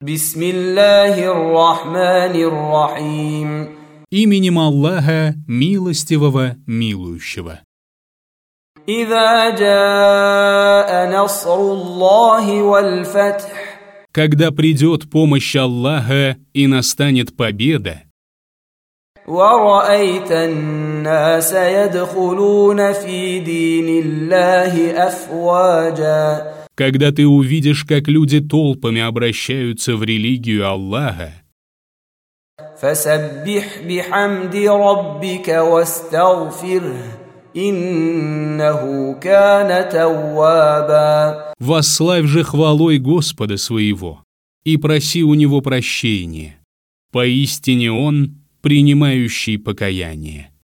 Бисмиллахир-рахманир-рахим. Именем Аллаха, милостивого, милующего. إذا جاء نصر الله والفتح. Когда придет помощь Аллаха и настанет победа, ورأيت الناس يدخلون في دين الله أفواجا. когда ты увидишь, как люди толпами обращаются в религию Аллаха, فسبح بحمد ربك واستغفره إنه كان توابا. восславь же хвалой Господа своего и проси у Него прощения. Поистине Он принимающий покаяние.